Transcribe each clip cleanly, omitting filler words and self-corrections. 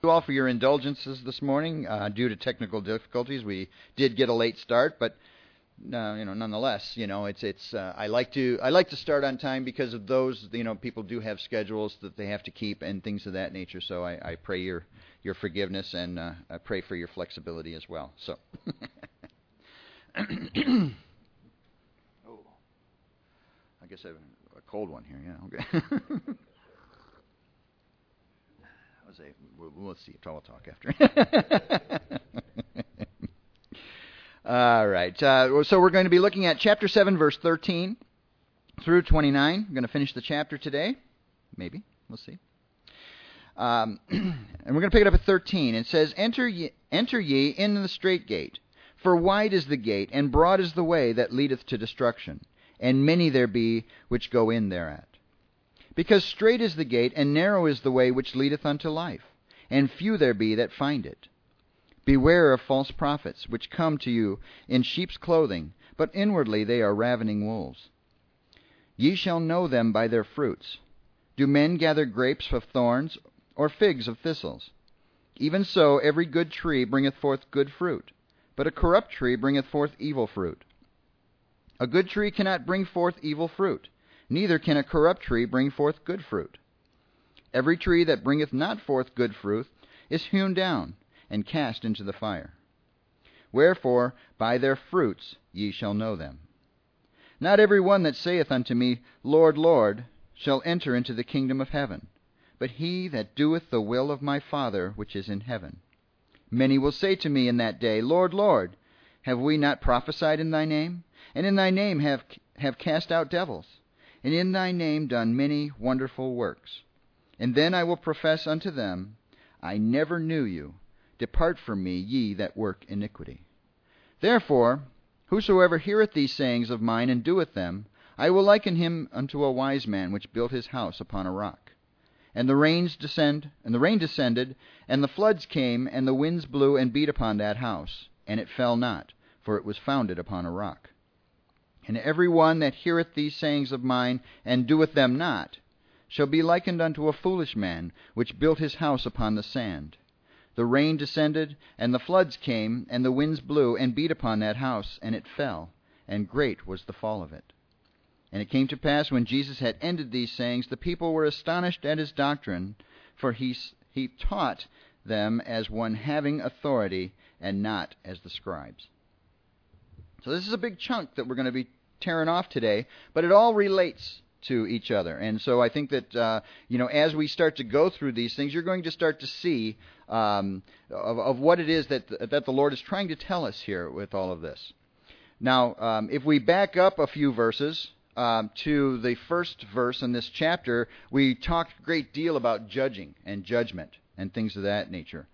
you all for your indulgences this morning. Due to technical difficulties, we did get a late start, but nonetheless, I like to start on time because of those. People do have schedules that they have to keep and things of that nature. So I pray your forgiveness, and I pray for your flexibility as well. So. Oh, I guess I have a cold one here. Yeah. Okay. Let's see. We'll talk after. All right. So we're going to be looking at chapter 7, verse 13 through 29. I'm going to finish the chapter today. Maybe. We'll see. And we're going to pick it up at 13. It says, Enter ye in the strait gate, for wide is the gate, and broad is the way that leadeth to destruction, and many there be which go in thereat. Because strait is the gate, and narrow is the way which leadeth unto life, and few there be that find it. Beware of false prophets, which come to you in sheep's clothing, but inwardly they are ravening wolves. Ye shall know them by their fruits. Do men gather grapes of thorns, or figs of thistles? Even so every good tree bringeth forth good fruit, but a corrupt tree bringeth forth evil fruit. A good tree cannot bring forth evil fruit, neither can a corrupt tree bring forth good fruit. Every tree that bringeth not forth good fruit is hewn down, and cast into the fire. Wherefore by their fruits ye shall know them. Not every one that saith unto me, Lord, Lord, shall enter into the kingdom of heaven, but he that doeth the will of my Father which is in heaven. Many will say to me in that day, Lord, Lord, have we not prophesied in thy name? And in thy name have cast out devils? And in thy name done many wonderful works? And then I will profess unto them, I never knew you. Depart from me, ye that work iniquity. Therefore, whosoever heareth these sayings of mine and doeth them, I will liken him unto a wise man which built his house upon a rock. And the rain descended, and the floods came, and the winds blew and beat upon that house, and it fell not, for it was founded upon a rock. And every one that heareth these sayings of mine, and doeth them not, shall be likened unto a foolish man, which built his house upon the sand. The rain descended, and the floods came, and the winds blew, and beat upon that house, and it fell, and great was the fall of it. And it came to pass, when Jesus had ended these sayings, the people were astonished at his doctrine, for he taught them as one having authority, and not as the scribes. So this is a big chunk that we're going to be tearing off today, but it all relates to each other. And so I think that, as we start to go through these things, you're going to start to see of what it is that the Lord is trying to tell us here with all of this. Now, if we back up a few verses to the first verse in this chapter, we talked a great deal about judging and judgment and things of that nature.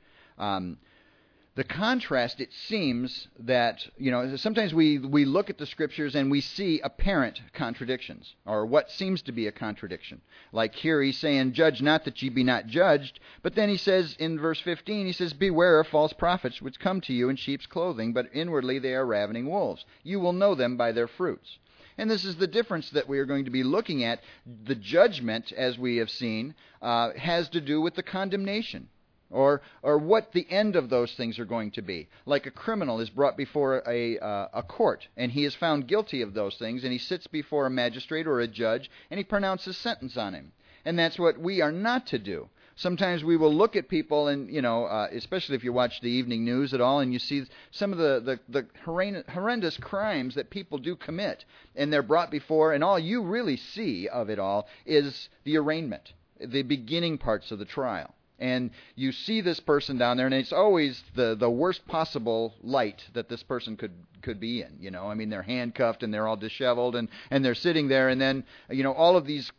The contrast, it seems that, sometimes we look at the Scriptures and we see apparent contradictions, or what seems to be a contradiction. Like here he's saying, judge not that ye be not judged, but then he says in verse 15, he says, beware of false prophets which come to you in sheep's clothing, but inwardly they are ravening wolves. You will know them by their fruits. And this is the difference that we are going to be looking at. The judgment, as we have seen, has to do with the condemnation. Or what the end of those things are going to be. Like a criminal is brought before a court, and he is found guilty of those things, and he sits before a magistrate or a judge, and he pronounces sentence on him. And that's what we are not to do. Sometimes we will look at people, and especially if you watch the evening news at all, and you see some of the horrendous crimes that people do commit, and they're brought before, and all you really see of it all is the arraignment, the beginning parts of the trial. And you see this person down there, and it's always the worst possible light that this person could be in. They're handcuffed and they're all disheveled, and they're sitting there, and then all of these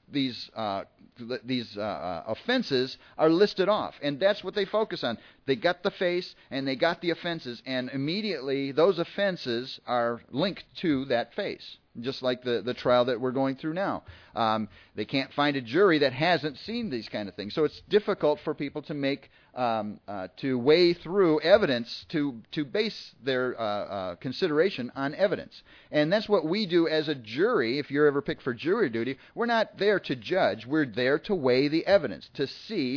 offenses are listed off, and that's what they focus on. They got the face and they got the offenses, and immediately those offenses are linked to that face. Just like the trial that we're going through now. They can't find a jury that hasn't seen these kind of things. So it's difficult for people to make, to weigh through evidence to base their consideration on evidence. And that's what we do as a jury. If you're ever picked for jury duty, we're not there to judge. We're there to weigh the evidence, to see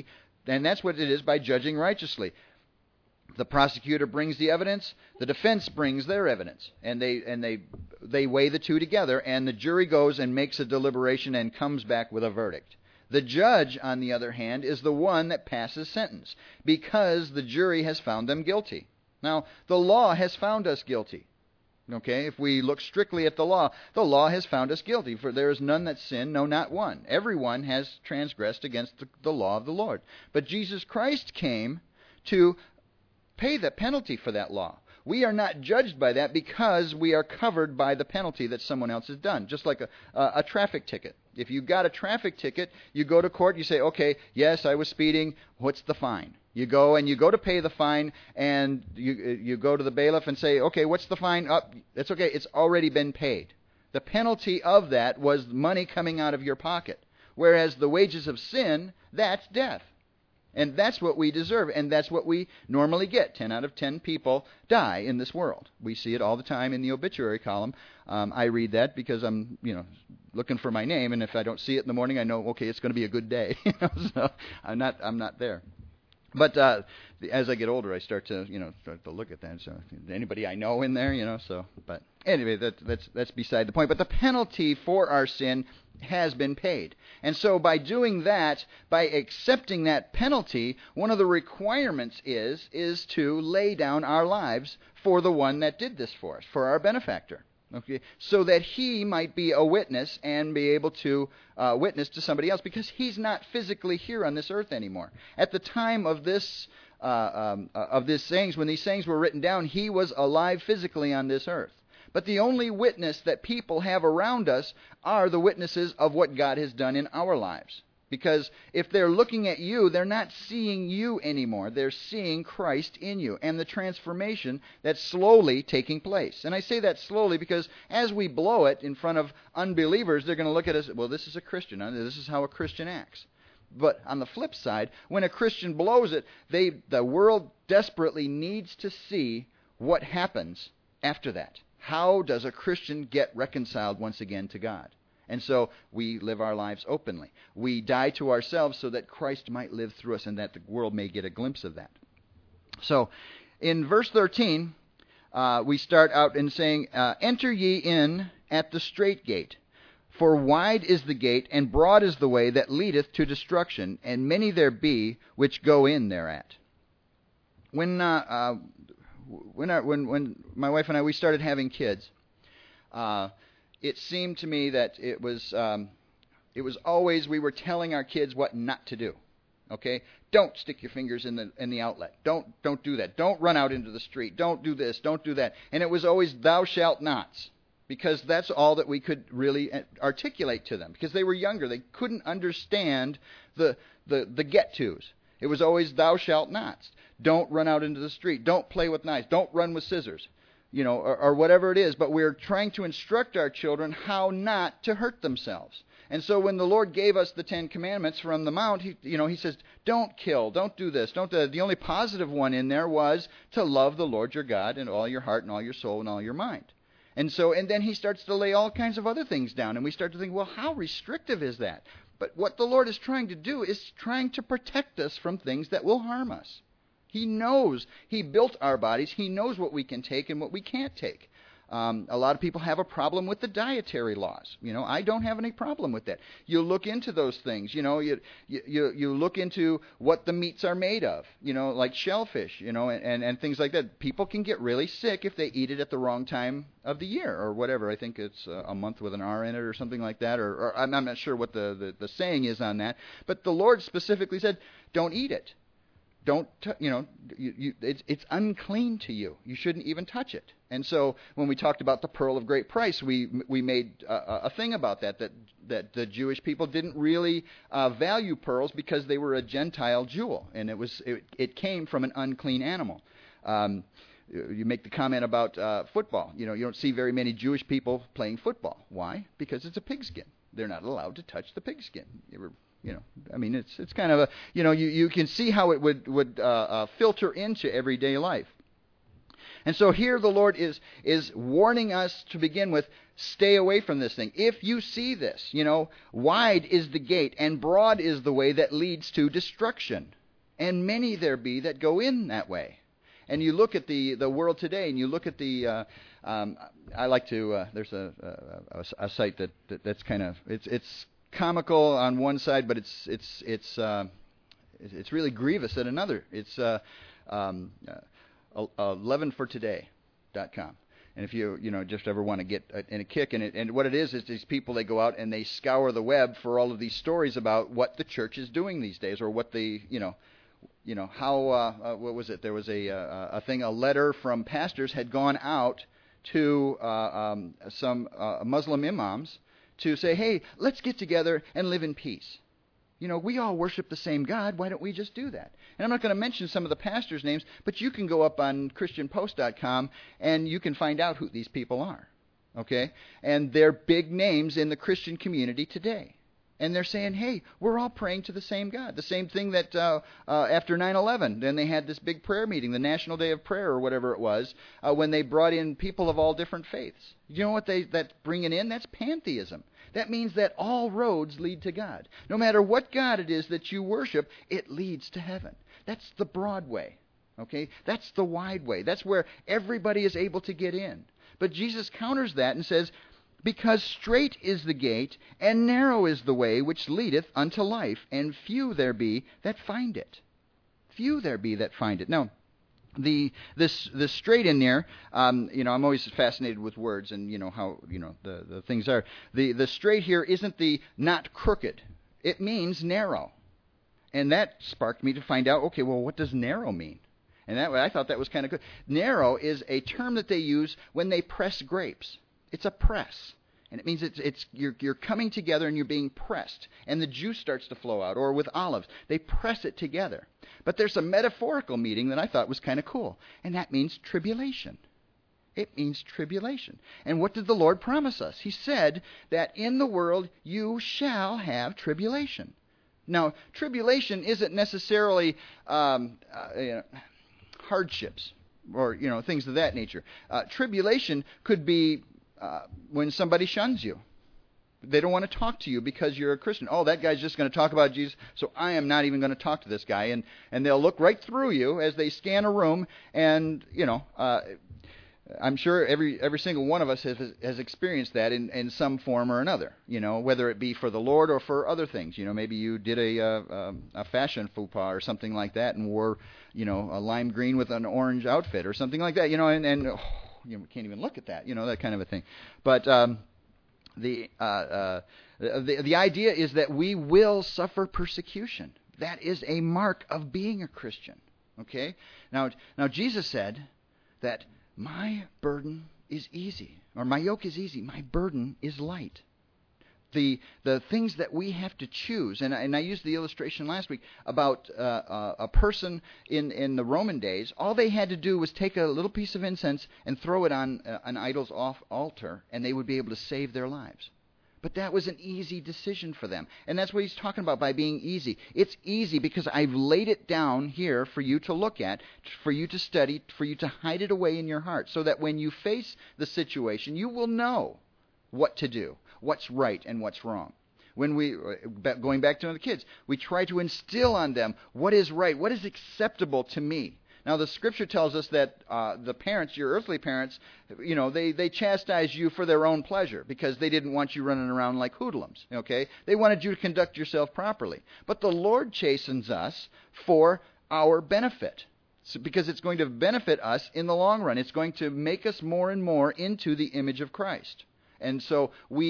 And that's what it is by judging righteously. The prosecutor brings the evidence, the defense brings their evidence, and they weigh the two together, and the jury goes and makes a deliberation and comes back with a verdict. The judge, on the other hand, is the one that passes sentence, because the jury has found them guilty. Now, the law has found us guilty. Okay, if we look strictly at the law has found us guilty. For there is none that sin, no, not one. Everyone has transgressed against the law of the Lord. But Jesus Christ came to pay the penalty for that law. We are not judged by that because we are covered by the penalty that someone else has done. Just like a traffic ticket. If you got a traffic ticket, you go to court, you say, okay, yes, I was speeding, what's the fine? You go to pay the fine, and you go to the bailiff and say, okay, what's the fine? It's okay, it's already been paid. The penalty of that was money coming out of your pocket. Whereas the wages of sin, that's death. And that's what we deserve, and that's what we normally get. 10 out of 10 people die in this world. We see it all the time in the obituary column. I read that because I'm, looking for my name, and if I don't see it in the morning, I know, okay, it's going to be a good day. So I'm not there. But as I get older, I start to look at that. So anybody I know in there, but anyway, that's beside the point. But the penalty for our sin has been paid. And so by doing that, by accepting that penalty, one of the requirements is to lay down our lives for the one that did this for us, for our benefactor. Okay, so that he might be a witness and be able to witness to somebody else, because he's not physically here on this earth anymore. At the time of these sayings, when these sayings were written down, he was alive physically on this earth. But the only witness that people have around us are the witnesses of what God has done in our lives. Because if they're looking at you, they're not seeing you anymore. They're seeing Christ in you and the transformation that's slowly taking place. And I say that slowly because as we blow it in front of unbelievers, they're going to look at us, well, this is a Christian. This is how a Christian acts. But on the flip side, when a Christian blows it, the world desperately needs to see what happens after that. How does a Christian get reconciled once again to God? And so we live our lives openly. We die to ourselves so that Christ might live through us and that the world may get a glimpse of that. So in verse 13, we start out in saying, enter ye in at the strait gate. For wide is the gate, and broad is the way that leadeth to destruction, and many there be which go in thereat. When my wife and I, we started having kids, it seemed to me that it was always we were telling our kids what not to do. Okay, don't stick your fingers in the outlet. Don't do that. Don't run out into the street. Don't do this. Don't do that. And it was always thou shalt nots, because that's all that we could really articulate to them, because they were younger. They couldn't understand the get-tos. It was always thou shalt nots. Don't run out into the street. Don't play with knives. Don't run with scissors. Or whatever it is, but we're trying to instruct our children how not to hurt themselves. And so when the Lord gave us the 10 Commandments from the Mount, He says, don't kill, don't do this, don't do that. The only positive one in there was to love the Lord your God in all your heart and all your soul and all your mind. And then He starts to lay all kinds of other things down, and we start to think, well, how restrictive is that? But what the Lord is trying to do is trying to protect us from things that will harm us. He knows. He built our bodies. He knows what we can take and what we can't take. A lot of people have a problem with the dietary laws. I don't have any problem with that. You look into those things. You look into what the meats are made of. Like shellfish. And things like that. People can get really sick if they eat it at the wrong time of the year or whatever. I think it's a month with an R in it or something like that. Or I'm not sure what the saying is on that. But the Lord specifically said, don't eat it. Don't, it's unclean to you. You shouldn't even touch it. And so when we talked about the pearl of great price, we made a thing about that the Jewish people didn't really value pearls because they were a Gentile jewel, and it came from an unclean animal. You make the comment about football. You don't see very many Jewish people playing football. Why? Because it's a pigskin. They're not allowed to touch the pigskin. It's kind of you can see how it would filter into everyday life. And so here the Lord is warning us to begin with, stay away from this thing. If you see this, wide is the gate and broad is the way that leads to destruction. and many there be that go in that way. And you look at the world today, and you look at the I like to there's a site that's kind of it's comical on one side, but it's really grievous at another. It's 11fortoday.com. And if you just ever want to get in a kick, and what it is these people, they go out and they scour the web for all of these stories about what the church is doing these days, or what the how what was it? There was a letter from pastors had gone out to some Muslim imams to say, hey, let's get together and live in peace. We all worship the same God. Why don't we just do that? And I'm not going to mention some of the pastors' names, but you can go up on ChristianPost.com and you can find out who these people are. Okay? And they're big names in the Christian community today. And they're saying, hey, we're all praying to the same God. The same thing that after 9/11, then they had this big prayer meeting, the National Day of Prayer or whatever it was, when they brought in people of all different faiths. You know what that's bringing in? That's pantheism. That means that all roads lead to God. No matter what God it is that you worship, it leads to heaven. That's the broad way. Okay? That's the wide way. That's where everybody is able to get in. But Jesus counters that and says, because strait is the gate, and narrow is the way which leadeth unto life, and few there be that find it. Few there be that find it. Now, the straight in there, I'm always fascinated with words and how the things are. The straight here isn't the not crooked. It means narrow, and that sparked me to find out. Okay, well, what does narrow mean? And I thought that was kind of good. Narrow is a term that they use when they press grapes. It's a press. And it means you're coming together and you're being pressed, and the juice starts to flow out. Or with olives, they press it together. But there's a metaphorical meaning that I thought was kind of cool, and that means tribulation. It means tribulation. And what did the Lord promise us? He said that in the world you shall have tribulation. Now, tribulation isn't necessarily hardships or things of that nature. Tribulation could be when somebody shuns you. They don't want to talk to you because you're a Christian. Oh, that guy's just going to talk about Jesus, so I am not even going to talk to this guy. And they'll look right through you as they scan a room, and I'm sure every single one of us has experienced that in some form or another. Whether it be for the Lord or for other things. Maybe you did a fashion faux pas or something like that, and wore a lime green with an orange outfit or something like that. You can't even look at that, that kind of a thing. But the idea is that we will suffer persecution. That is a mark of being a Christian. Okay? Now Jesus said that my burden is easy, or my yoke is easy, my burden is light. The things that we have to choose, and I used the illustration last week about a person in the Roman days. All they had to do was take a little piece of incense and throw it on an idol's altar, and they would be able to save their lives. But that was an easy decision for them, and that's what he's talking about by being easy. It's easy because I've laid it down here for you to look at, for you to study, for you to hide it away in your heart, so that when you face the situation, you will know what to do, what's right and what's wrong. When going back to the kids, we try to instill on them what is right, what is acceptable to me. Now, the Scripture tells us that the parents, your earthly parents, they chastised you for their own pleasure because they didn't want you running around like hoodlums. Okay, they wanted you to conduct yourself properly. But the Lord chastens us for our benefit. Because it's going to benefit us in the long run. It's going to make us more and more into the image of Christ. And so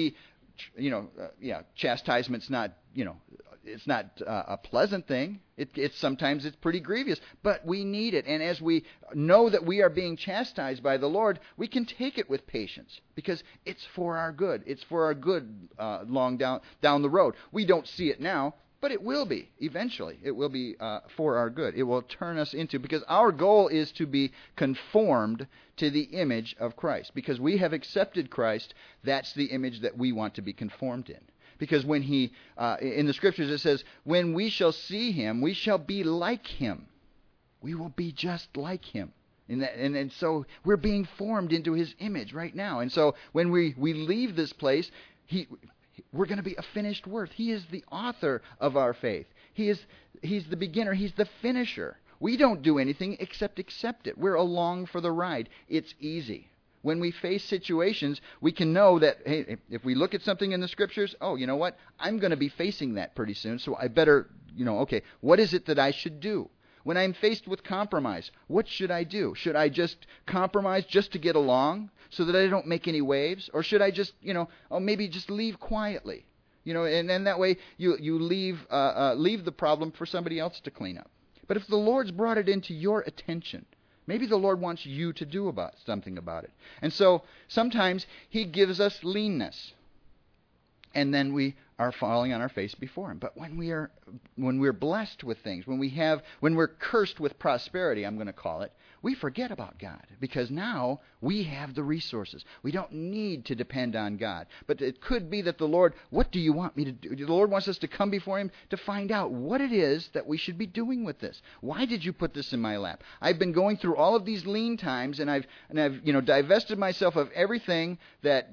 chastisement's not, it's not a pleasant thing. Sometimes it's pretty grievous, but we need it. And as we know that we are being chastised by the Lord, we can take it with patience because it's for our good. It's for our good long down the road. We don't see it now, but it will be eventually. It will be for our good. It will turn us into, because our goal is to be conformed to the image of Christ. Because we have accepted Christ, that's the image that we want to be conformed in. Because when he, in the Scriptures it says, when we shall see him, we shall be like him. We will be just like him. And so we're being formed into his image right now. And so when we leave this place, we're going to be a finished work. He is the author of our faith. He's the beginner. He's the finisher. We don't do anything except accept it. We're along for the ride. It's easy. When we face situations, we can know that, hey, if we look at something in the Scriptures, oh, you know what? I'm going to be facing that pretty soon, so I better, okay, what is it that I should do? When I'm faced with compromise, what should I do? Should I just compromise just to get along so that I don't make any waves? Or should I just, maybe just leave quietly? And then that way you leave the problem for somebody else to clean up. But if the Lord's brought it into your attention, maybe the Lord wants you to do something about it. And so sometimes He gives us leanness, and then we are falling on our face before Him. But when we're blessed with things, when we're cursed with prosperity, I'm going to call it, we forget about God, because now we have the resources. We don't need to depend on God. But it could be that the Lord, what do you want me to do? The Lord wants us to come before Him to find out what it is that we should be doing with this. Why did you put this in my lap? I've been going through all of these lean times, and I've divested myself of everything that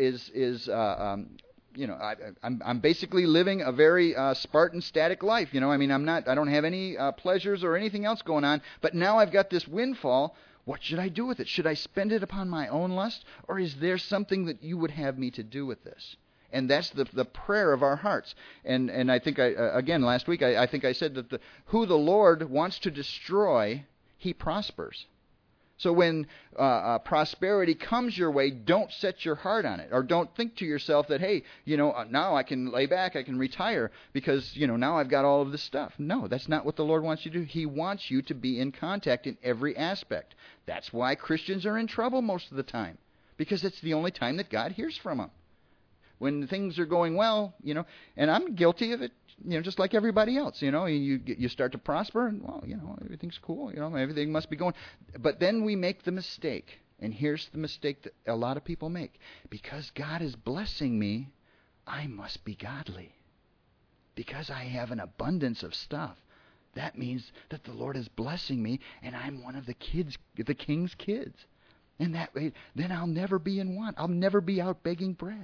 I'm basically living a very Spartan, static life. I don't have any pleasures or anything else going on. But now I've got this windfall. What should I do with it? Should I spend it upon my own lust, or is there something that you would have me to do with this? And that's the prayer of our hearts. And I think again last week I think I said that who the Lord wants to destroy, He prospers. So when prosperity comes your way, don't set your heart on it. Or don't think to yourself that, hey, now I can lay back, I can retire because, now I've got all of this stuff. No, that's not what the Lord wants you to do. He wants you to be in contact in every aspect. That's why Christians are in trouble most of the time, because it's the only time that God hears from them. When things are going well, and I'm guilty of it, just like everybody else, you start to prosper, and everything's cool, everything must be going. But then we make the mistake, and here's the mistake that a lot of people make. Because God is blessing me, I must be godly. Because I have an abundance of stuff, that means that the Lord is blessing me, and I'm one of the king's kids. And that way, then I'll never be in want. I'll never be out begging bread.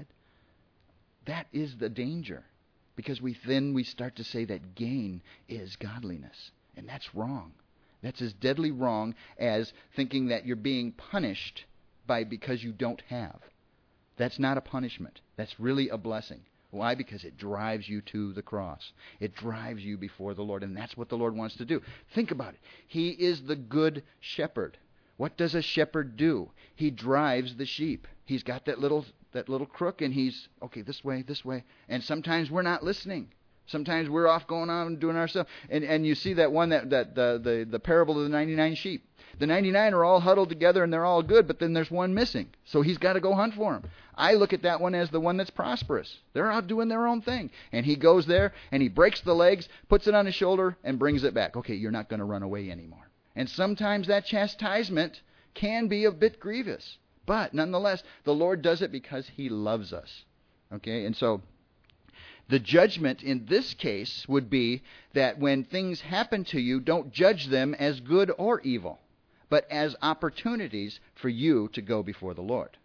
That is the danger. Because we start to say that gain is godliness. And that's wrong. That's as deadly wrong as thinking that you're being punished because you don't have. That's not a punishment. That's really a blessing. Why? Because it drives you to the cross. It drives you before the Lord. And that's what the Lord wants to do. Think about it. He is the good shepherd. What does a shepherd do? He drives the sheep. He's got that little crook, and he's, okay, this way. And sometimes we're not listening. Sometimes we're off going on and doing our stuff. And you see that one, the parable of the 99 sheep. The 99 are all huddled together and they're all good, but then there's one missing. So he's got to go hunt for him. I look at that one as the one that's prosperous. They're out doing their own thing. And he goes there and he breaks the legs, puts it on his shoulder, and brings it back. Okay, you're not going to run away anymore. And sometimes that chastisement can be a bit grievous. But nonetheless, the Lord does it because He loves us. Okay, and so the judgment in this case would be that when things happen to you, don't judge them as good or evil, but as opportunities for you to go before the Lord.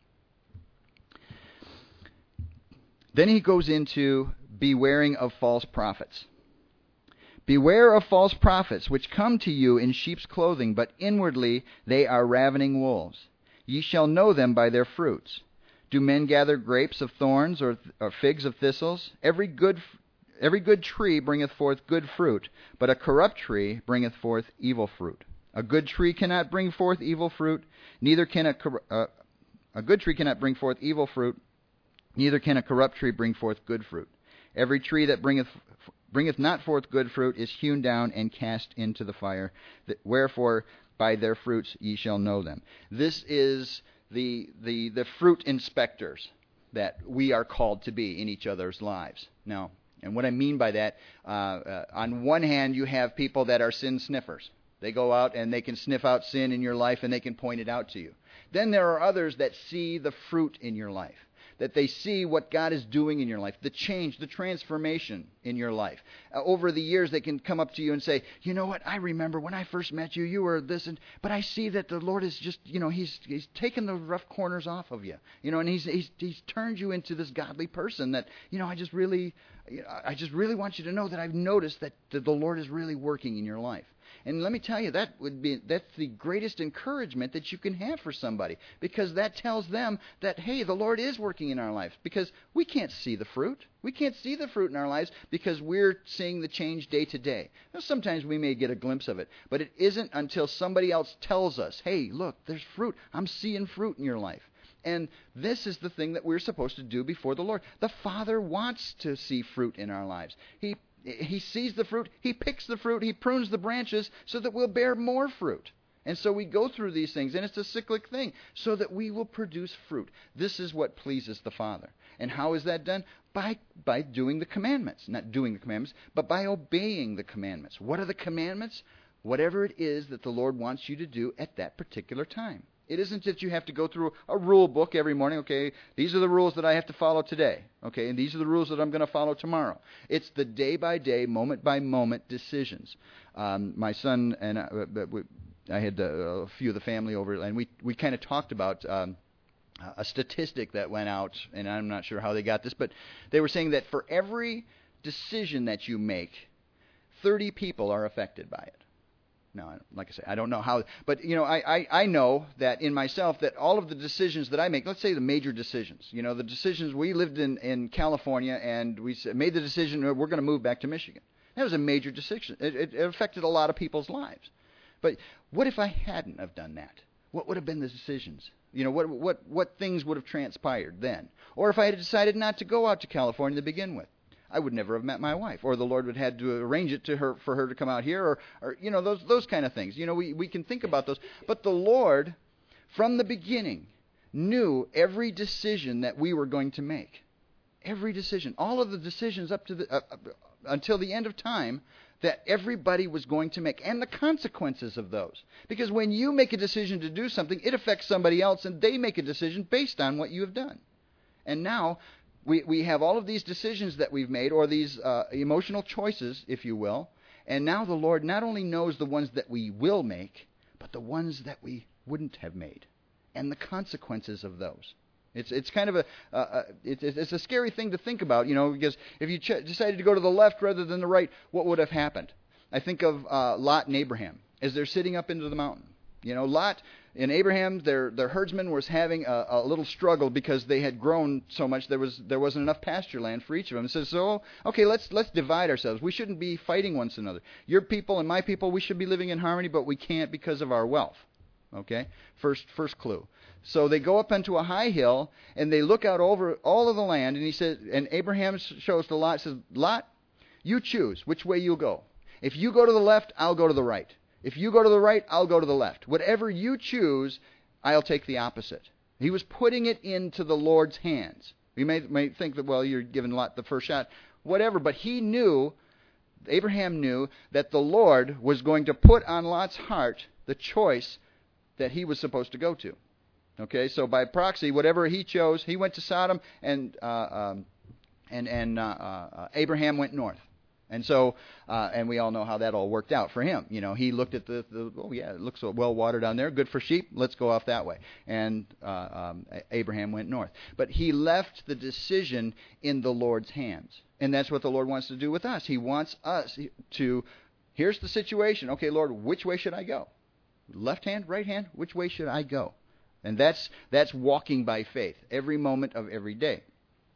Then he goes into bewaring of false prophets. Beware of false prophets, which come to you in sheep's clothing, but inwardly they are ravening wolves. Ye shall know them by their fruits. Do men gather grapes of thorns or figs of thistles? Every good tree bringeth forth good fruit, but a corrupt tree bringeth forth evil fruit. A good tree cannot bring forth evil fruit, neither can a good tree cannot bring forth evil fruit, neither can a corrupt tree bring forth good fruit. Every tree that bringeth not forth good fruit is hewn down and cast into the fire. Wherefore by their fruits ye shall know them. This is the fruit inspectors that we are called to be in each other's lives. Now, and what I mean by that, on one hand, you have people that are sin sniffers. They go out and they can sniff out sin in your life and they can point it out to you. Then there are others that see the fruit in your life. that they see what God is doing in your life, the change, the transformation in your life. Over the years, they can come up to you and say, you know what, I remember when I first met you, you were this, but I see that the Lord is just, He's taken the rough corners off of you, and He's turned you into this godly person that, I just really want you to know that I've noticed that the Lord is really working in your life. And let me tell you, that's the greatest encouragement that you can have for somebody, because that tells them that, hey, the Lord is working in our lives, because we can't see the fruit. We can't see the fruit in our lives because we're seeing the change day to day. Now, sometimes we may get a glimpse of it, but it isn't until somebody else tells us, hey, look, there's fruit. I'm seeing fruit in your life. And this is the thing that we're supposed to do before the Lord. The Father wants to see fruit in our lives. He sees the fruit, He picks the fruit, He prunes the branches so that we'll bear more fruit. And so we go through these things, and it's a cyclic thing, so that we will produce fruit. This is what pleases the Father. And how is that done? By doing the commandments. Not doing the commandments, but by obeying the commandments. What are the commandments? Whatever it is that the Lord wants you to do at that particular time. It isn't that you have to go through a rule book every morning. Okay, these are the rules that I have to follow today. Okay, and these are the rules that I'm going to follow tomorrow. It's the day-by-day, moment-by-moment decisions. My son and I had a few of the family over, and we kind of talked about a statistic that went out, and I'm not sure how they got this, but they were saying that for every decision that you make, 30 people are affected by it. Now, like I say, I don't know how, but I know that in myself that all of the decisions that I make, let's say the major decisions, the decisions, we lived in California, and we made the decision we're going to move back to Michigan. That was a major decision. It affected a lot of people's lives. But what if I hadn't have done that? What would have been the decisions? What things would have transpired then? Or if I had decided not to go out to California to begin with, I would never have met my wife, or the Lord would have had to arrange it for her to come out here, or those kind of things. We can think about those. But the Lord, from the beginning, knew every decision that we were going to make. Every decision, all of the decisions up to until the end of time, that everybody was going to make, and the consequences of those. Because when you make a decision to do something, it affects somebody else, and they make a decision based on what you have done. And now we have all of these decisions that we've made, or these emotional choices, if you will, and now the Lord not only knows the ones that we will make, but the ones that we wouldn't have made, and the consequences of those. It's kind of it's a scary thing to think about, because if you decided to go to the left rather than the right, what would have happened? I think of Lot and Abraham as they're sitting up into the mountain. Lot and Abraham, their herdsman was having a little struggle because they had grown so much there wasn't enough pasture land for each of them. It says, so okay, let's divide ourselves. We shouldn't be fighting one another. Your people and my people, we should be living in harmony, but we can't because of our wealth. Okay, first clue. So they go up onto a high hill and they look out over all of the land, and he says, and Abraham shows to Lot, says, Lot, you choose which way you'll go. If you go to the left, I'll go to the right. If you go to the right, I'll go to the left. Whatever you choose, I'll take the opposite. He was putting it into the Lord's hands. You may think that, well, you're giving Lot the first shot. Whatever, but Abraham knew that the Lord was going to put on Lot's heart the choice that he was supposed to go to. Okay, so by proxy, whatever he chose, he went to Sodom, and Abraham went north. And so, and we all know how that all worked out for him. He looked at it looks so well watered down there, good for sheep, let's go off that way. And Abraham went north. But he left the decision in the Lord's hands. And that's what the Lord wants to do with us. He wants us to, here's the situation. Okay, Lord, which way should I go? Left hand, right hand, which way should I go? And that's walking by faith every moment of every day.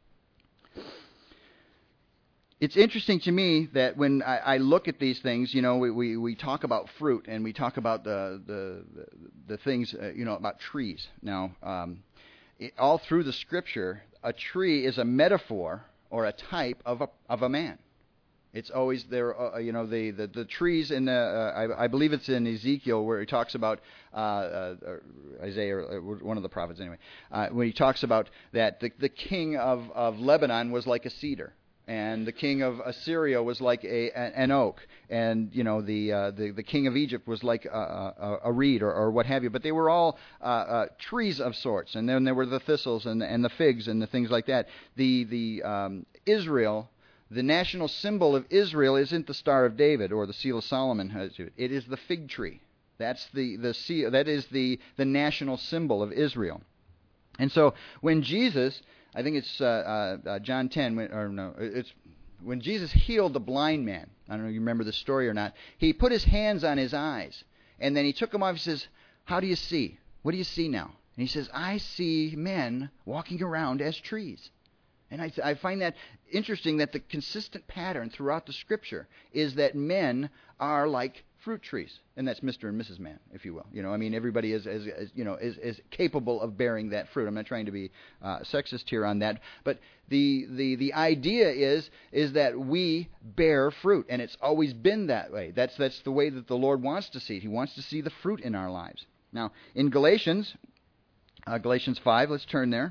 It's interesting to me that when I look at these things, we talk about fruit, and we talk about the things, about trees. Now, all through the Scripture, a tree is a metaphor or a type of a man. It's always there, the trees in I believe it's in Ezekiel where he talks about, Isaiah, or one of the prophets anyway, when he talks about that the king of Lebanon was like a cedar. and the king of Assyria was like an oak, and the king of Egypt was like a reed or what have you. But they were all trees of sorts, and then there were the thistles and the figs and the things like that. Israel, the national symbol of Israel, isn't the Star of David or the Seal of Solomon. It is the fig tree. That's the seal. That is the national symbol of Israel. And so when Jesus, I think it's John 10, it's when Jesus healed the blind man. I don't know if you remember the story or not. He put his hands on his eyes, and then he took them off. He says, "How do you see? What do you see now?" And he says, "I see men walking around as trees." And I find that interesting, that the consistent pattern throughout the Scripture is that men are like fruit trees, and that's Mr. and Mrs. Man, if you will. Everybody is capable of bearing that fruit. I'm not trying to be sexist here on that, but the idea is that we bear fruit, and it's always been that way. That's the way that the Lord wants to see it. He wants to see the fruit in our lives. Now, in Galatians 5, let's turn there.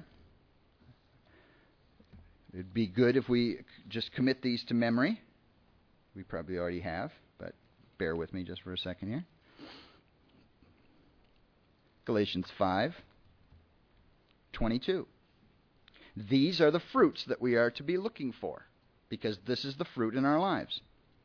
It'd be good if we just commit these to memory. We probably already have, but bear with me just for a second here. Galatians 5:22. These are the fruits that we are to be looking for, because this is the fruit in our lives.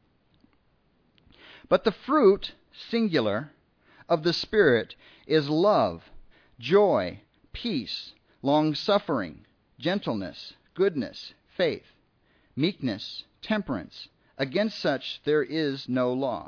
But the fruit, singular, of the Spirit is love, joy, peace, long-suffering, gentleness, goodness, faith, meekness, temperance. Against such there is no law.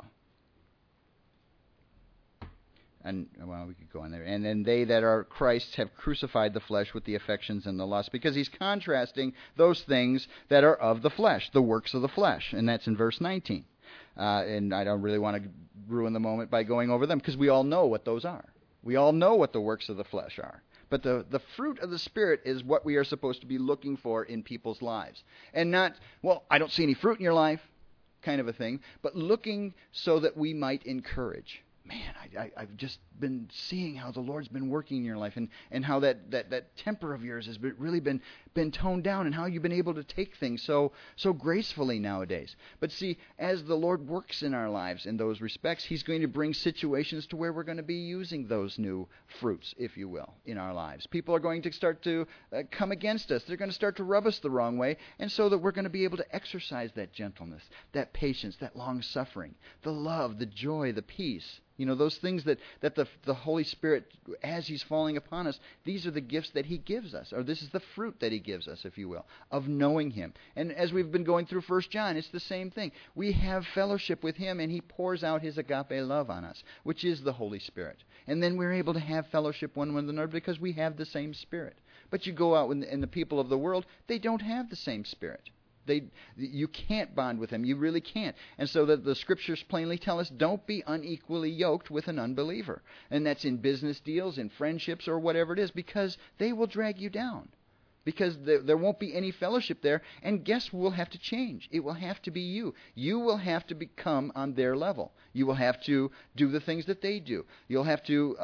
And we could go on there. And then they that are Christ's have crucified the flesh with the affections and the lusts, because he's contrasting those things that are of the flesh, the works of the flesh, and that's in verse 19. And I don't really want to ruin the moment by going over them, because we all know what those are. We all know what the works of the flesh are. But the fruit of the Spirit is what we are supposed to be looking for in people's lives. And not, well, I don't see any fruit in your life, kind of a thing, but looking so that we might encourage. Man, I've just been seeing how the Lord's been working in your life, and how that temper of yours has really been toned down, and how you've been able to take things so gracefully nowadays. But see, as the Lord works in our lives in those respects, He's going to bring situations to where we're going to be using those new fruits, if you will, in our lives. People are going to start to come against us. They're going to start to rub us the wrong way, and so that we're going to be able to exercise that gentleness, that patience, that long-suffering, the love, the joy, the peace. Those things that the Holy Spirit, as He's falling upon us, these are the gifts that He gives us, or this is the fruit that He gives us, if you will, of knowing Him. And as we've been going through 1 John, it's the same thing. We have fellowship with Him, and He pours out His agape love on us, which is the Holy Spirit. And then we're able to have fellowship one with another because we have the same Spirit. But you go out and the people of the world, they don't have the same Spirit. You can't bond with them. You really can't. And so the Scriptures plainly tell us, don't be unequally yoked with an unbeliever. And that's in business deals, in friendships, or whatever it is, because they will drag you down. Because there won't be any fellowship there. And guess who will have to change? It will have to be you. You will have to become on their level. You will have to do the things that they do. You'll have to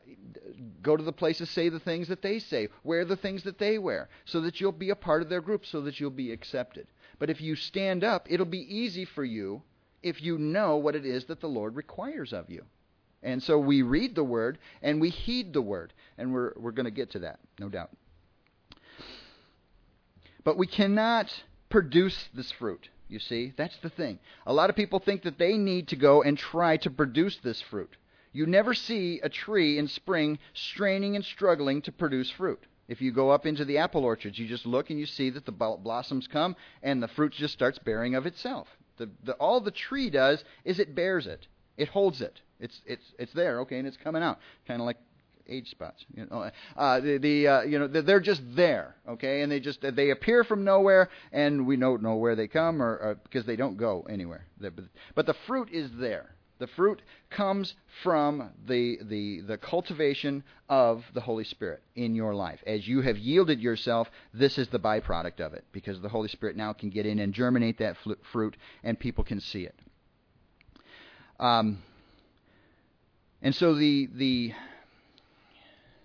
go to the places, say the things that they say, wear the things that they wear, so that you'll be a part of their group, so that you'll be accepted. But if you stand up, it'll be easy for you if you know what it is that the Lord requires of you. And so we read the Word and we heed the Word. And we're going to get to that, no doubt. But we cannot produce this fruit, you see. That's the thing. A lot of people think that they need to go and try to produce this fruit. You never see a tree in spring straining and struggling to produce fruit. If you go up into the apple orchards, you just look and you see that the blossoms come and the fruit just starts bearing of itself. All the tree does is it bears it. It holds it. It's there, okay, and it's coming out, kind of like age spots. They're just there, okay, and they appear from nowhere, and we don't know where they come, or because they don't go anywhere. But the fruit is there. The fruit comes from the cultivation of the Holy Spirit in your life. As you have yielded yourself, this is the byproduct of it, because the Holy Spirit now can get in and germinate that fruit, and people can see it. And so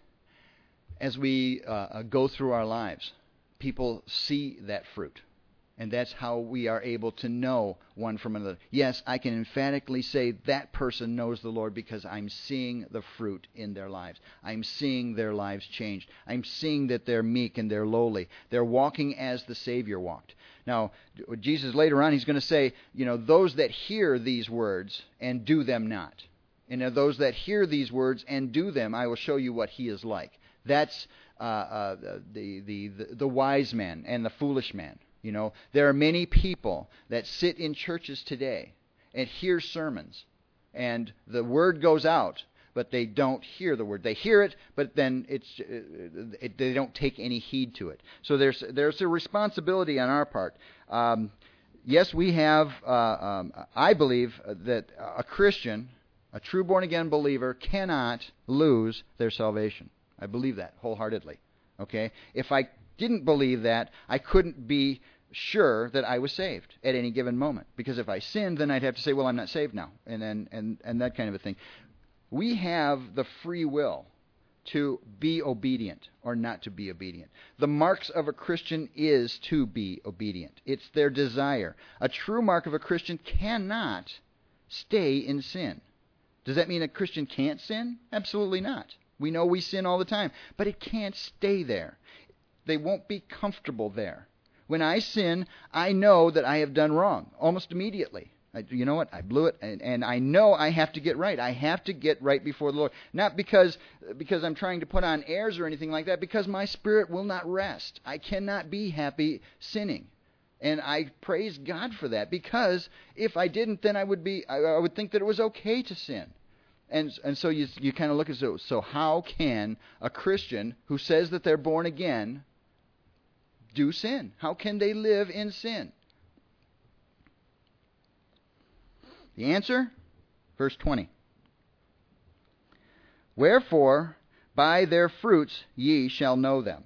as we go through our lives, people see that fruit. And that's how we are able to know one from another. Yes, I can emphatically say that person knows the Lord because I'm seeing the fruit in their lives. I'm seeing their lives changed. I'm seeing that they're meek and they're lowly. They're walking as the Savior walked. Now, Jesus later on, he's going to say, those that hear these words and do them not. And those that hear these words and do them, I will show you what he is like. That's the wise man and the foolish man. There are many people that sit in churches today and hear sermons, and the word goes out, but they don't hear the word. They hear it, but then they don't take any heed to it. So there's a responsibility on our part. Yes, we have. I believe that a Christian, a true born-again believer, cannot lose their salvation. I believe that wholeheartedly. Okay? If I didn't believe that, I couldn't be sure that I was saved at any given moment. Because if I sinned, then I'd have to say, well, I'm not saved now, and that kind of a thing. We have the free will to be obedient or not to be obedient. The marks of a Christian is to be obedient. It's their desire. A true mark of a Christian cannot stay in sin. Does that mean a Christian can't sin? Absolutely not. We know we sin all the time, but it can't stay there. They won't be comfortable there. When I sin, I know that I have done wrong almost immediately. You know what? I blew it, and I know I have to get right. I have to get right before the Lord. Not because I'm trying to put on airs or anything like that, because my spirit will not rest. I cannot be happy sinning. And I praise God for that, because if I didn't, then I would think that it was okay to sin. And so you kind of look at it. So how can a Christian who says that they're born again do sin? How can they live in sin? The answer, verse 20. Wherefore, by their fruits ye shall know them.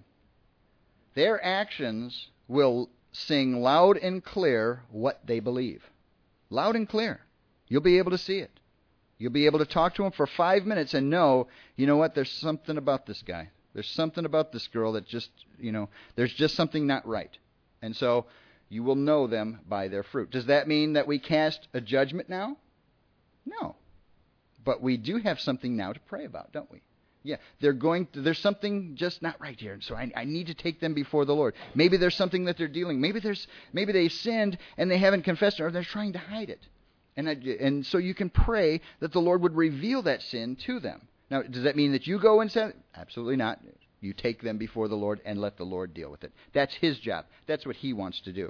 Their actions will sing loud and clear what they believe. Loud and clear. You'll be able to see it. You'll be able to talk to him for 5 minutes and know, you know what, there's something about this guy. There's something about this girl that just, there's just something not right. And so you will know them by their fruit. Does that mean that we cast a judgment now? No. But we do have something now to pray about, don't we? Yeah, there's something just not right here. So I need to take them before the Lord. Maybe there's something that they're dealing. Maybe they've sinned and they haven't confessed it, or they're trying to hide it. And so you can pray that the Lord would reveal that sin to them. Now, does that mean that you go and say, absolutely not. You take them before the Lord and let the Lord deal with it. That's his job. That's what he wants to do.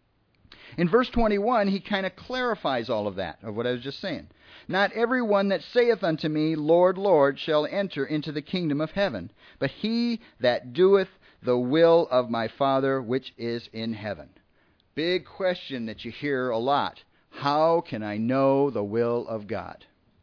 In verse 21, he kind of clarifies all of that, of what I was just saying. Not every one that saith unto me, Lord, Lord, shall enter into the kingdom of heaven, but he that doeth the will of my Father which is in heaven. Big question that you hear a lot. How can I know the will of God?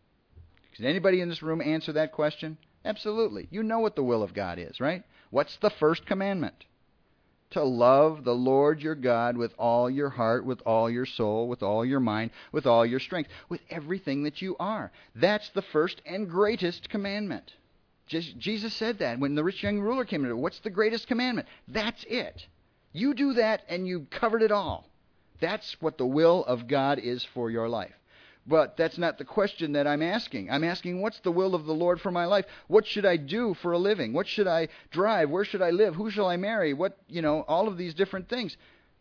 Can anybody in this room answer that question? Absolutely. You know what the will of God is, right? What's the first commandment? To love the Lord your God with all your heart, with all your soul, with all your mind, with all your strength, with everything that you are. That's the first and greatest commandment. Jesus said that when the rich young ruler came to. What's the greatest commandment? That's it. You do that and you covered it all. That's what the will of God is for your life. But that's not the question that I'm asking. I'm asking, what's the will of the Lord for my life? What should I do for a living? What should I drive? Where should I live? Who shall I marry? All of these different things.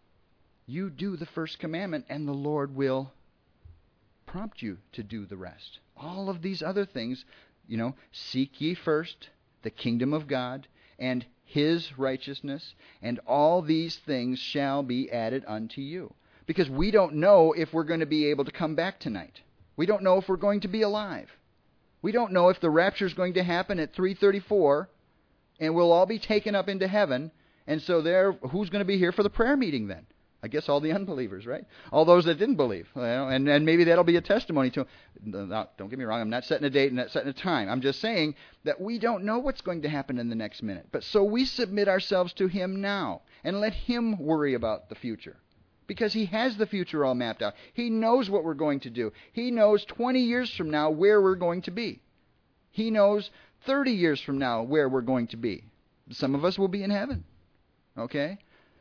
You do the first commandment and the Lord will prompt you to do the rest. All of these other things, seek ye first the kingdom of God and his righteousness, and all these things shall be added unto you. Because we don't know if we're going to be able to come back tonight. We don't know if we're going to be alive. We don't know if the rapture is going to happen at 3:34 and we'll all be taken up into heaven. And so who's going to be here for the prayer meeting then? I guess all the unbelievers, right? All those that didn't believe. And maybe that'll be a testimony to them. Now, don't get me wrong. I'm not setting a date and not setting a time. I'm just saying that we don't know what's going to happen in the next minute. But so we submit ourselves to him now and let him worry about the future. Because he has the future all mapped out. He knows what we're going to do. He knows 20 years from now where we're going to be. He knows 30 years from now where we're going to be. Some of us will be in heaven. Okay?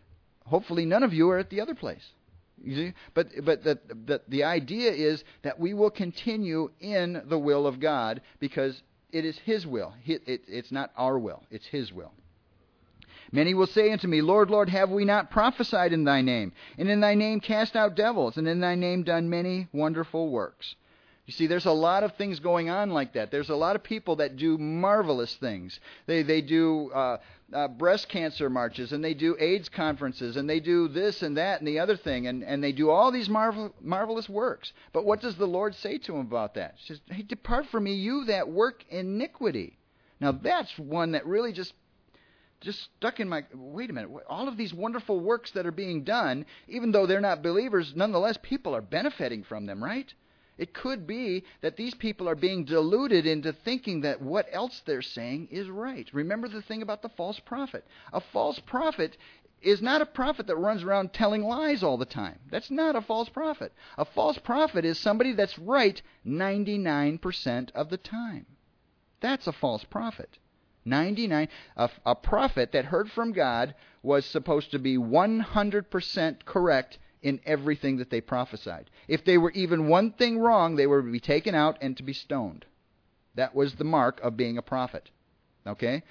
hopefully none of you are at the other place. You see? But the idea is that we will continue in the will of God because it is His will. It's not our will. It's His will. Many will say unto me, Lord, Lord, have we not prophesied in Thy name, and in Thy name cast out devils, and in Thy name done many wonderful works? You see, there's a lot of things going on like that. There's a lot of people that do marvelous things. They do breast cancer marches, and they do AIDS conferences, and they do this and that and the other thing, and they do all these marvelous works. But what does the Lord say to them about that? He says, hey, depart from me, you that work iniquity. Now that's one that really just stuck in my, wait a minute, all of these wonderful works that are being done, even though they're not believers, nonetheless people are benefiting from them, right? It could be that these people are being deluded into thinking that what else they're saying is right. Remember the thing about the false prophet. A false prophet is not a prophet that runs around telling lies all the time. That's not a false prophet. A false prophet is somebody that's right 99% of the time. That's a false prophet. 99. A prophet that heard from God was supposed to be 100% correct in everything that they prophesied. If they were even one thing wrong, they were to be taken out and to be stoned. That was the mark of being a prophet. Okay?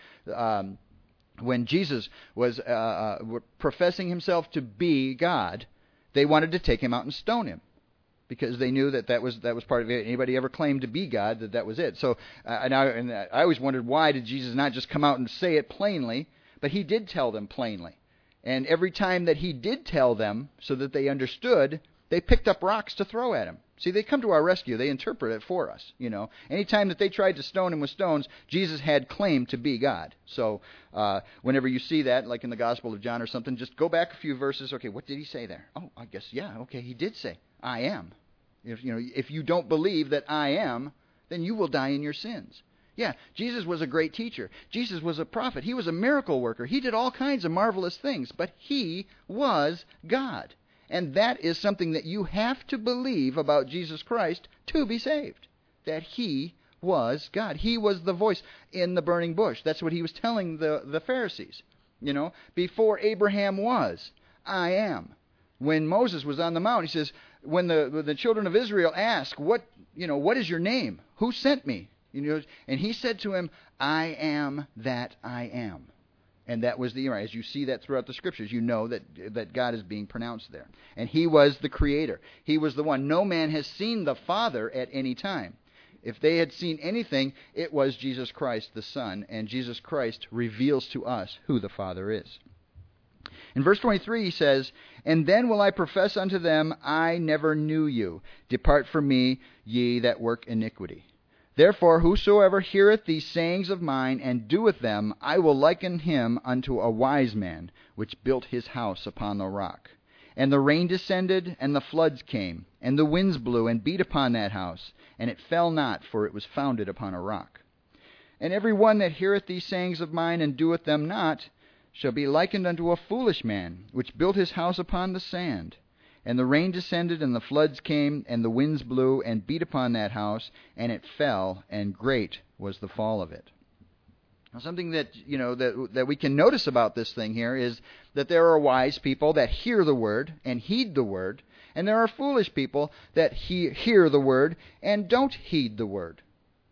When Jesus was professing himself to be God, they wanted to take him out and stone him, because they knew that was part of it. Anybody ever claimed to be God, that was it. So, and I always wondered, why did Jesus not just come out and say it plainly? But he did tell them plainly. And every time that he did tell them so that they understood, they picked up rocks to throw at him. See, they come to our rescue. They interpret it for us, you know. Anytime that they tried to stone him with stones, Jesus had claimed to be God. So whenever you see that, like in the Gospel of John or something, just go back a few verses. Okay, what did he say there? Oh, I guess, yeah, okay, he did say, I am. If you don't believe that I am, then you will die in your sins. Yeah, Jesus was a great teacher. Jesus was a prophet. He was a miracle worker. He did all kinds of marvelous things, but he was God. And that is something that you have to believe about Jesus Christ to be saved, that he was God. He was the voice in the burning bush. That's what he was telling the Pharisees. Before Abraham was, I am. When Moses was on the mount, he says, when the children of Israel ask, what is your name? Who sent me? And he said to him, I am that I am. And that was as you see that throughout the Scriptures, you know that God is being pronounced there. And he was the Creator. He was the one. No man has seen the Father at any time. If they had seen anything, it was Jesus Christ, the Son. And Jesus Christ reveals to us who the Father is. In verse 23 he says, And then will I profess unto them, I never knew you. Depart from me, ye that work iniquity. Therefore, whosoever heareth these sayings of mine, and doeth them, I will liken him unto a wise man, which built his house upon the rock. And the rain descended, and the floods came, and the winds blew, and beat upon that house, and it fell not, for it was founded upon a rock. And every one that heareth these sayings of mine, and doeth them not, shall be likened unto a foolish man, which built his house upon the sand. And the rain descended, and the floods came, and the winds blew, and beat upon that house, and it fell, and great was the fall of it. Now, something that that we can notice about this thing here is that there are wise people that hear the word and heed the word, and there are foolish people that hear the word and don't heed the word.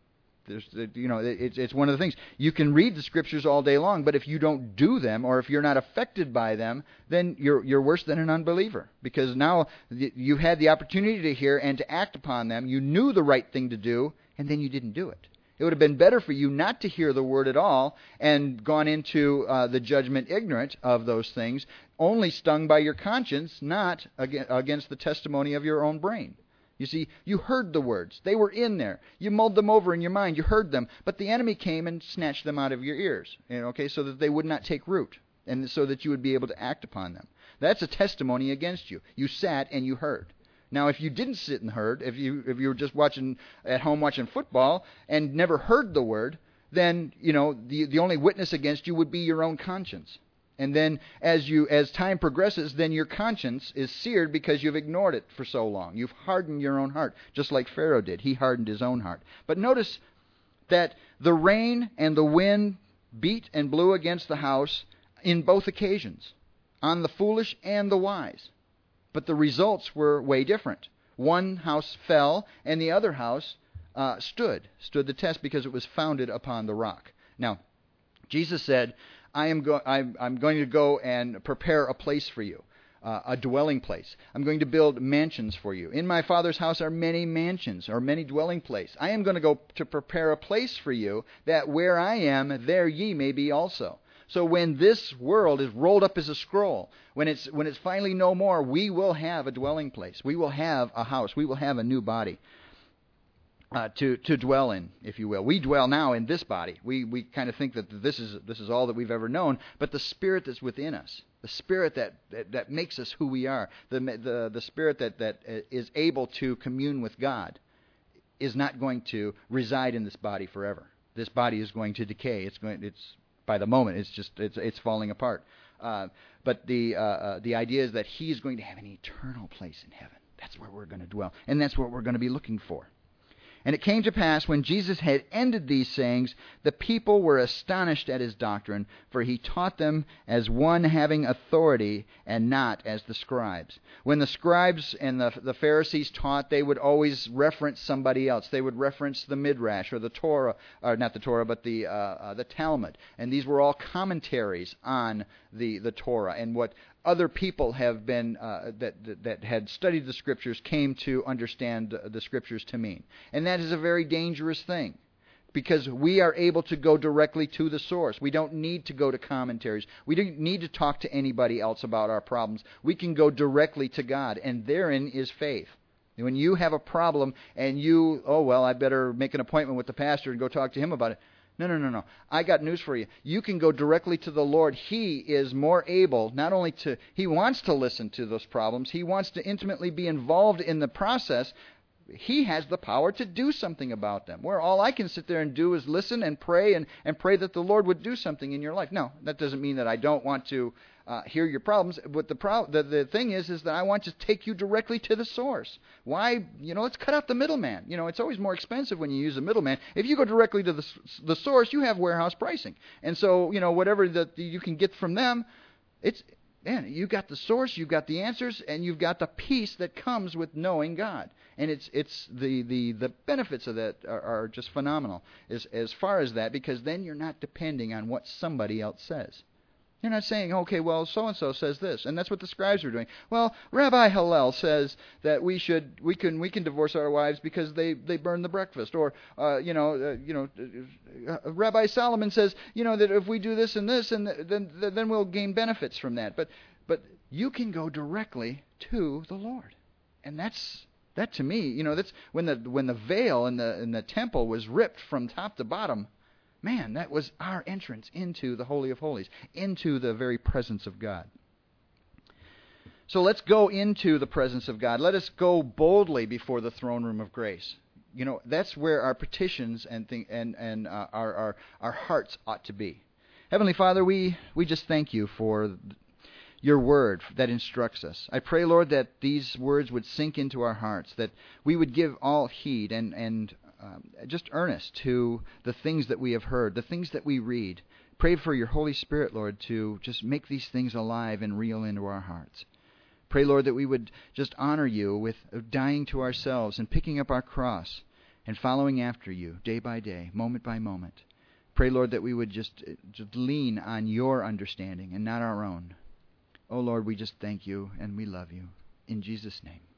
It's one of the things. You can read the Scriptures all day long, but if you don't do them, or if you're not affected by them, then you're worse than an unbeliever. Because now you had the opportunity to hear and to act upon them. You knew the right thing to do, and then you didn't do it. It would have been better for you not to hear the word at all and gone into the judgment ignorant of those things, only stung by your conscience, not against the testimony of your own brain. You see, you heard the words. They were in there. You mulled them over in your mind. You heard them. But the enemy came and snatched them out of your ears, so that they would not take root, and so that you would be able to act upon them. That's a testimony against you. You sat and you heard. Now, if you didn't sit and heard, if you were just at home watching football and never heard the word, then the only witness against you would be your own conscience. And then as time progresses, then your conscience is seared because you've ignored it for so long. You've hardened your own heart, just like Pharaoh did. He hardened his own heart. But notice that the rain and the wind beat and blew against the house in both occasions. on the foolish and the wise. But the results were way different. One house fell, and the other house stood the test because it was founded upon the rock. Now, Jesus said, I'm going to go and prepare a place for you, a dwelling place. I'm going to build mansions for you. In my Father's house are many mansions, or many dwelling places. I am going to go to prepare a place for you, that where I am, there ye may be also. So when this world is rolled up as a scroll, when it's finally no more, we will have a dwelling place. We will have a house. We will have a new body to dwell in, if you will. We dwell now in this body. We kind of think that this is all that we've ever known, but the Spirit that's within us, the Spirit that makes us who we are, the Spirit that is able to commune with God, is not going to reside in this body forever. This body is going to decay. It's by the moment, it's falling apart. But the idea is that He's going to have an eternal place in heaven. That's where we're going to dwell, and that's what we're going to be looking for. And it came to pass, when Jesus had ended these sayings, the people were astonished at His doctrine, for He taught them as one having authority, and not as the scribes. When the scribes and the Pharisees taught, they would always reference somebody else. They would reference the Midrash, or the Torah, or not the Torah, but the Talmud. And these were all commentaries on the Torah, and what other people have been that had studied the Scriptures came to understand the Scriptures to mean. And that is a very dangerous thing, because we are able to go directly to the source. We don't need to go to commentaries. We don't need to talk to anybody else about our problems. We can go directly to God, and therein is faith. When you have a problem and I better make an appointment with the pastor and go talk to him about it. No. I got news for you. You can go directly to the Lord. He is more able, not only He wants to listen to those problems. He wants to intimately be involved in the process. He has the power to do something about them. Where all I can sit there and do is listen and pray and pray that the Lord would do something in your life. No, that doesn't mean that I don't want to hear your problems. But the thing is that I want to take you directly to the source. Why? Let's cut out the middleman. It's always more expensive when you use a middleman. If you go directly to the source, you have warehouse pricing. And so, whatever that you can get from them, you got the source, you've got the answers, and you've got the peace that comes with knowing God. And it's the benefits of that are just phenomenal as far as that, because then you're not depending on what somebody else says. You're not saying, okay, well, so-and-so says this, and that's what the scribes are doing. Well, Rabbi Hillel says that we can divorce our wives because they burn the breakfast, or Rabbi Solomon says, that if we do this and this, and then we'll gain benefits from that. But you can go directly to the Lord, and that to me, that's when the veil in the temple was ripped from top to bottom. Man, that was our entrance into the Holy of Holies, into the very presence of God. So let's go into the presence of God. Let us go boldly before the throne room of grace. That's where our petitions and our hearts ought to be. Heavenly Father, we just thank you for your word that instructs us. I pray, Lord, that these words would sink into our hearts, that we would give all heed and just earnest to the things that we have heard, the things that we read. Pray for your Holy Spirit, Lord, to just make these things alive and real into our hearts. Pray, Lord, that we would just honor you with dying to ourselves and picking up our cross and following after you day by day, moment by moment. Pray, Lord, that we would just lean on your understanding and not our own. Oh, Lord, we just thank you and we love you. In Jesus' name.